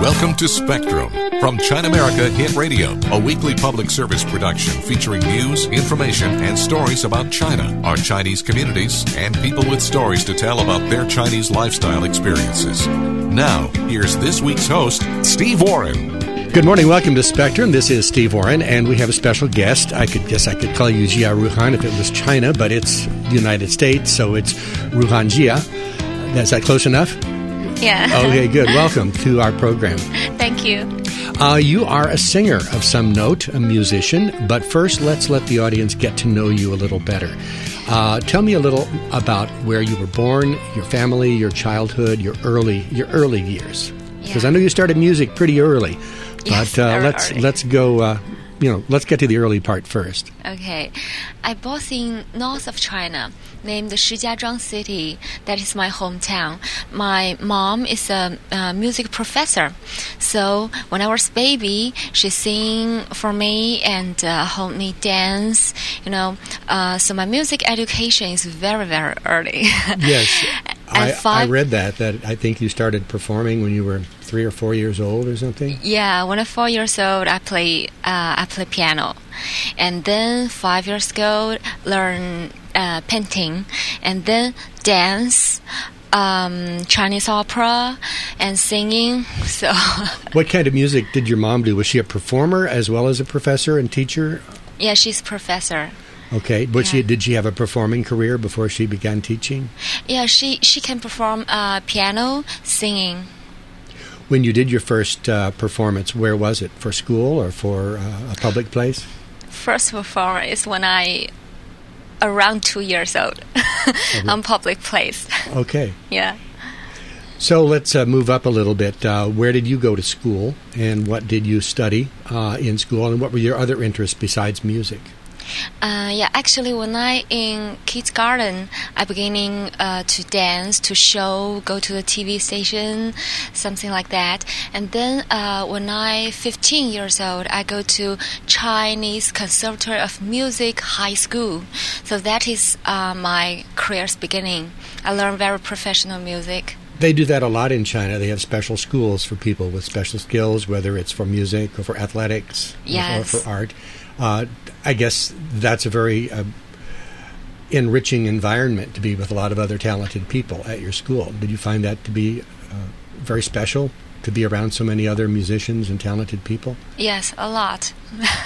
Welcome to Spectrum from China America Hit Radio, a weekly public service production featuring news, information, and stories about China, our Chinese communities, and people with stories to tell about their Chinese lifestyle experiences. Now, here's this week's host, Steve Warren. Good morning. Welcome to Spectrum. This is Steve Warren, and we have a special guest. I could call you Jia Ruhan if it was China, but it's the United States, so it's Ruhan Jia. Is that close enough? Yeah. Okay, good. Welcome to our program. Thank you. You are a singer of some note, a musician, but first let's let the audience get to know you a little better. Tell me a little about where you were born, your family, your childhood, your early years. Because I know you started music pretty early, but yes, let's go. Let's get to the early part first. Okay. I was in north of China, named Shijiazhuang City. That is my hometown. My mom is a music professor. So when I was baby, she sang for me and helped me dance. So my music education is very, very early. Yes. I read that I think you started performing when you were 3 or 4 years old or something? Yeah, when I'm 4 years old, I play piano. And then 5 years ago, learn painting. And then dance, Chinese opera, and singing. So. What kind of music did your mom do? Was she a performer as well as a professor and teacher? Yeah, she's a professor. Okay, but did she have a performing career before she began teaching? Yeah, she can perform piano, singing. When you did your first performance, where was it? For school or for a public place? First performance is when I around 2 years old on public place. Okay. Yeah. So let's move up a little bit. Where did you go to school, and what did you study in school, and what were your other interests besides music? Actually, when I in kids garden, I beginning to dance, to show, go to the TV station, something like that. And then when I 15 years old, I go to Chinese Conservatory of Music High School. So that is my career's beginning. I learned very professional music. They do that a lot in China. They have special schools for people with special skills, whether it's for music or for athletics or for art. I guess that's a very enriching environment to be with a lot of other talented people at your school. Did you find that to be very special, to be around so many other musicians and talented people? Yes, a lot.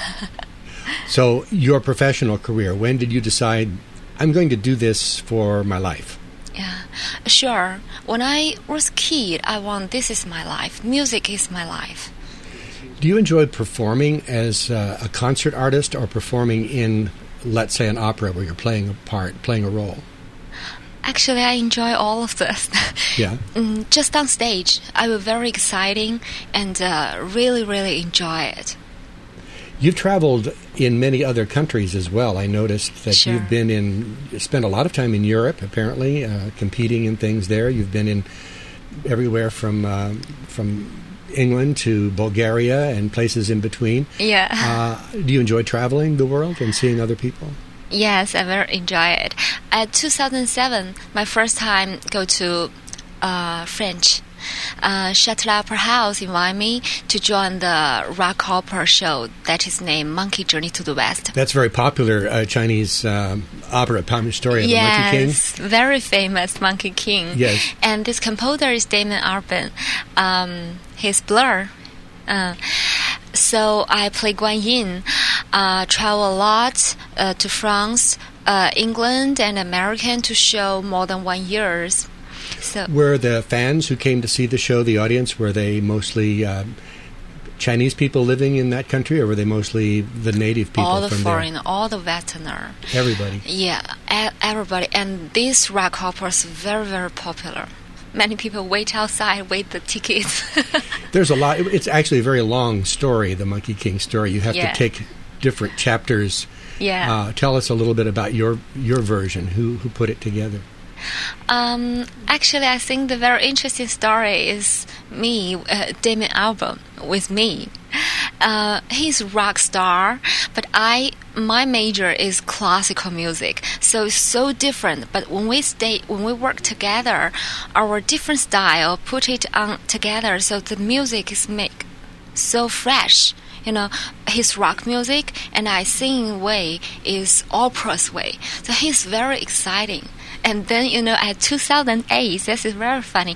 So your professional career, when did you decide, I'm going to do this for my life? Yeah, sure. When I was a kid, this is my life. Music is my life. Do you enjoy performing as a concert artist or performing in, let's say, an opera where you're playing a part, playing a role? Actually, I enjoy all of this. Yeah. Just on stage, I was very exciting and really, really enjoy it. You've traveled in many other countries as well. I noticed that Sure. you've spent a lot of time in Europe, apparently, competing in things there. You've been in everywhere from England to Bulgaria and places in between. Yeah. Do you enjoy traveling the world and seeing other people? Yes, I very enjoy it. At 2007, my first time go to French. Chateau Opera House invited me to join the rock opera show that is named Monkey Journey to the West. That's very popular Chinese opera, story of the Monkey King. Yes, very famous Monkey King. Yes. And this composer is Damon Albarn. He's Blur. So I play Guan Yin, travel a lot to France, England, and American to show more than 1 year. So, were the fans who came to see the show, the audience, were they mostly Chinese people living in that country, or were they mostly the native people all the from foreign, there? all the Westerner. Everybody. Yeah, everybody. And this rock opera is very, very popular. Many people wait outside, wait the tickets. There's a lot. It's actually a very long story, the Monkey King story. You have to take different chapters. Yeah. Tell us a little bit about your version. Who put it together? Actually, I think the very interesting story is me, Damon Albarn, with me. He's a rock star, but my major is classical music, so it's so different. But when we work together, our different style put it on together, so the music is make so fresh. His rock music and I sing way is opera's way, so he's very exciting. And then at 2008, this is very funny.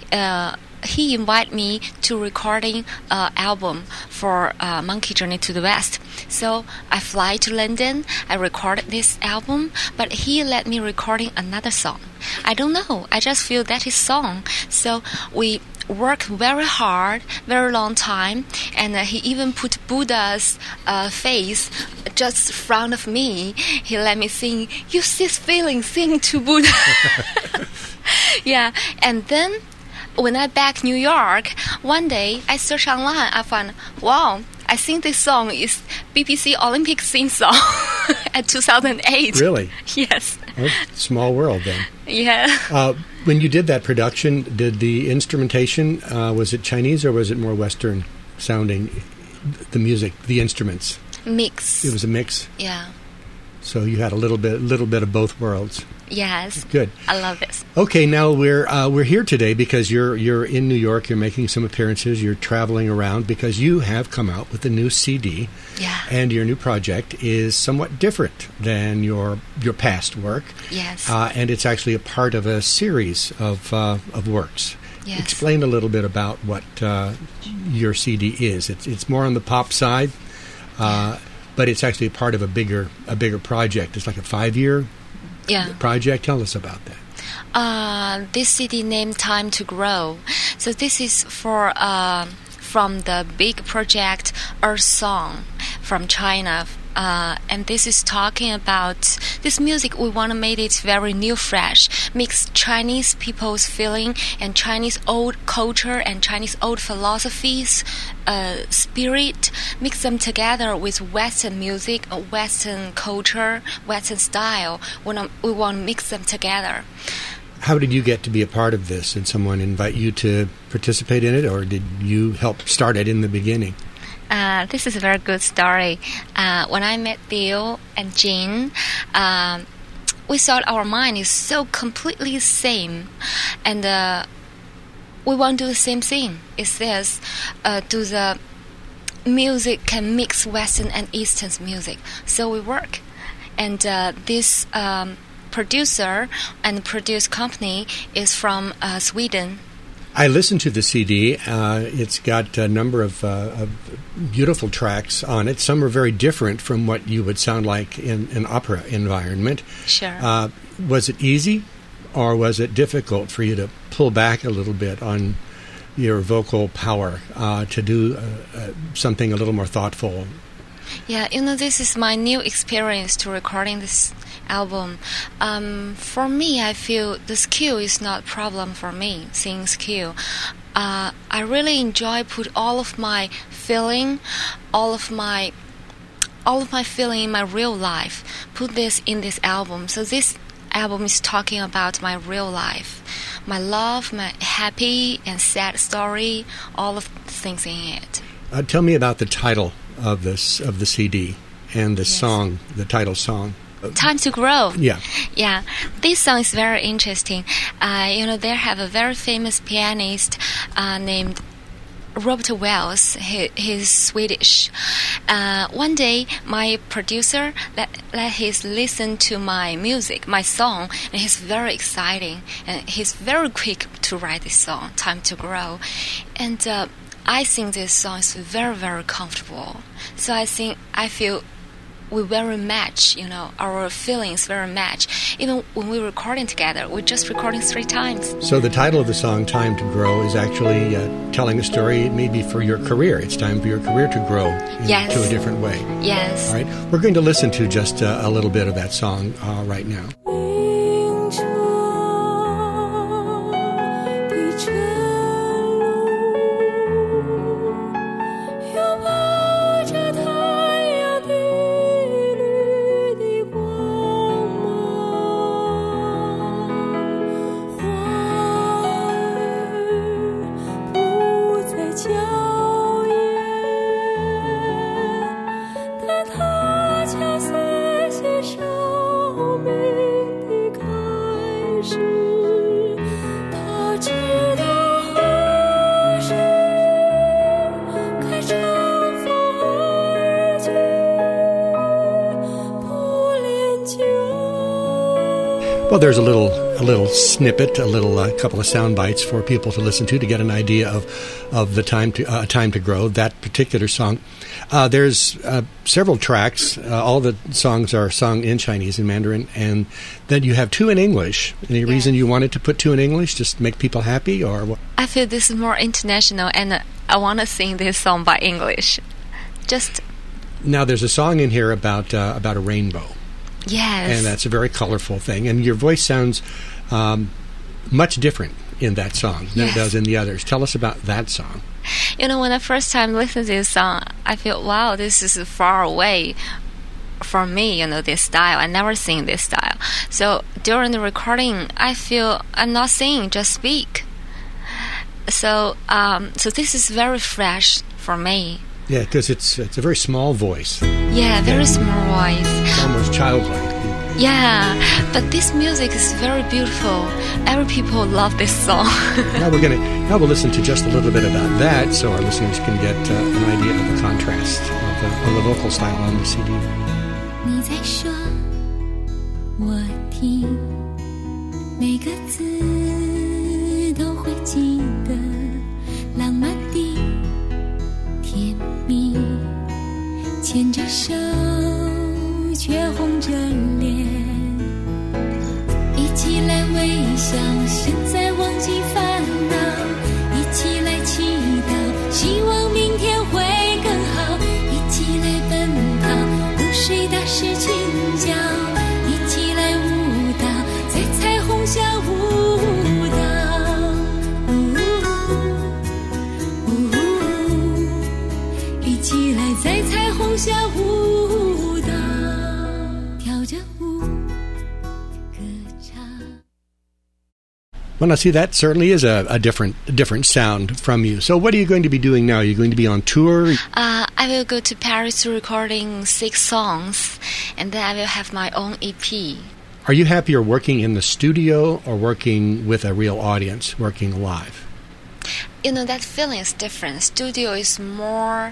He invited me to recording an album for Monkey Journey to the West. So I fly to London. I recorded this album, but he let me recording another song. I don't know. I just feel that is song. So we worked very hard, very long time, and he even put Buddha's face just in front of me. He let me sing, use this feeling, sing to Buddha. Yeah, and then when I back New York, one day I search online, I found, wow, I think this song is BBC Olympic theme song at 2008. Really? Yes. Oh, small world then. Yeah. When you did that production, did the instrumentation, was it Chinese or was it more Western sounding, the music, the instruments? Mix. It was a mix? Yeah. So you had a little bit of both worlds. Yes. Good. I love this. Okay, now we're here today because you're in New York. You're making some appearances. You're traveling around because you have come out with a new CD. Yeah. And your new project is somewhat different than your past work. Yes. And it's actually a part of a series of works. Yes. Explain a little bit about what your CD is. It's more on the pop side, but it's actually a part of a bigger project. It's like a 5-year. Yeah. Project. Tell us about that. This CD named Time to Grow. So this is for from the big project Earth Song from China. And this is talking about this music. We want to make it very new, fresh, mix Chinese people's feeling and Chinese old culture and Chinese old philosophies, spirit, mix them together with Western music, Western culture, Western style. We want to mix them together. How did you get to be a part of this? Did someone invite you to participate in it, or did you help start it in the beginning? This is a very good story. When I met Bill and Jean, we thought our mind is so completely same, and we want to do the same thing. It says, do the music can mix Western and Eastern music. So we work, and this producer and produce company is from Sweden. I listened to the CD. It's got a number of beautiful tracks on it. Some are very different from what you would sound like in an opera environment. Sure. Was it easy, or was it difficult for you to pull back a little bit on your vocal power to do something a little more thoughtful? Yeah, this is my new experience to recording this album. For me, I feel the skill is not a problem for me, singing skill. I really enjoy put all of my feeling, all of my feeling in my real life, put this in this album. So this album is talking about my real life, my love, my happy and sad story, all of the things in it. Tell me about the title of the CD and the song, the title song. Time to Grow. Yeah. Yeah. This song is very interesting. They have a very famous pianist named Robert Wells. He's Swedish. One day, my producer let him listen to my music, my song, and he's very exciting. And he's very quick to write this song, Time to Grow. And I think this song is very, very comfortable. So I feel we very match, our feelings very match. Even when we're recording together, we're just recording 3 times. So the title of the song, Time to Grow, is actually telling a story maybe for your career. It's time for your career to grow into a different way. Yes. All right. We're going to listen to just a little bit of that song right now. Just Well, there's a little snippet, a couple of sound bites for people to listen to get an idea of the Time to Grow, that particular song. There's several tracks. All the songs are sung in Chinese, in Mandarin, and then you have 2 in English. Any reason you wanted to put 2 in English? Just make people happy, or what? I feel this is more international, and I want to sing this song by English. Now, there's a song in here about a rainbow. Yes. And that's a very colorful thing. And your voice sounds much different in that song than it does in the others. Tell us about that song. When I first time listened to this song, I feel, wow, this is far away from me, this style. I never sing this style. So during the recording, I feel I'm not singing, just speak. So this is very fresh for me. Yeah, because it's a very small voice. Yeah, very small voice. It's almost childlike. Yeah, but this music is very beautiful. Every people love this song. Now we'll listen to just a little bit about that, so our listeners can get an idea of the contrast of the vocal style on the CD. 你在说，我听，每个字都会记得，浪漫的。甜蜜，牵着手却红着脸，一起来微笑，现在忘记烦恼，一起来祈祷，希望明天会更好，一起来奔跑，流水打湿裙角，一起来舞蹈，在彩虹下舞蹈。一起来在彩虹下舞蹈，跳着舞，歌唱。 Well, now see, that certainly is a different sound from you. So what are you going to be doing now? Are you going to be on tour? I will go to Paris to recording 6 songs, and then I will have my own EP. Are you happier working in the studio or working with a real audience, working live? That feeling is different. Studio is more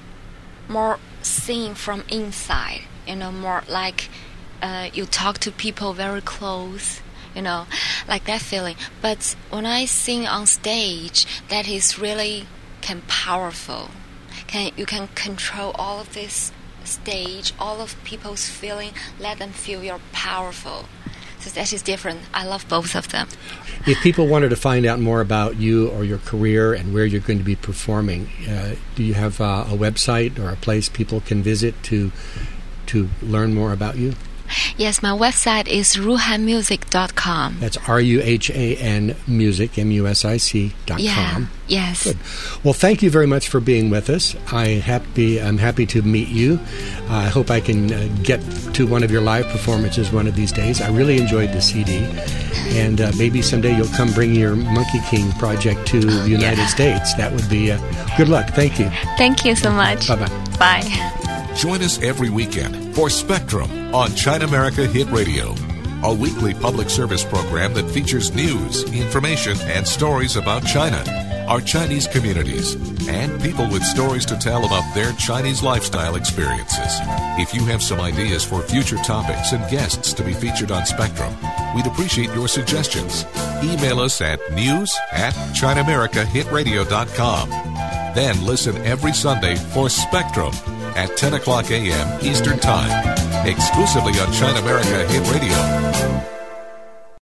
singing from inside, more like you talk to people very close, like that feeling. But when I sing on stage, that is really powerful. You can control all of this stage, all of people's feeling, let them feel you're powerful. So that is different. I love both of them. If people wanted to find out more about you or your career and where you're going to be performing, do you have a website or a place people can visit to learn more about you? Yes, my website is ruhanmusic.com. That's RUHAN Music, MUSIC.com. Yeah, yes. Good. Well, thank you very much for being with us. I'm happy to meet you. I hope I can get to one of your live performances one of these days. I really enjoyed the CD. And maybe someday you'll come bring your Monkey King project to the United States. That would be good luck. Thank you. Thank you so much. Bye-bye. Bye. Join us every weekend for Spectrum on China America Hit Radio, a weekly public service program that features news, information, and stories about China, our Chinese communities, and people with stories to tell about their Chinese lifestyle experiences. If you have some ideas for future topics and guests to be featured on Spectrum, we'd appreciate your suggestions. Email us at news@ChinaAmericaHitRadio.com. Then listen every Sunday for Spectrum at 10 o'clock a.m. Eastern Time, exclusively on China America Hit Radio.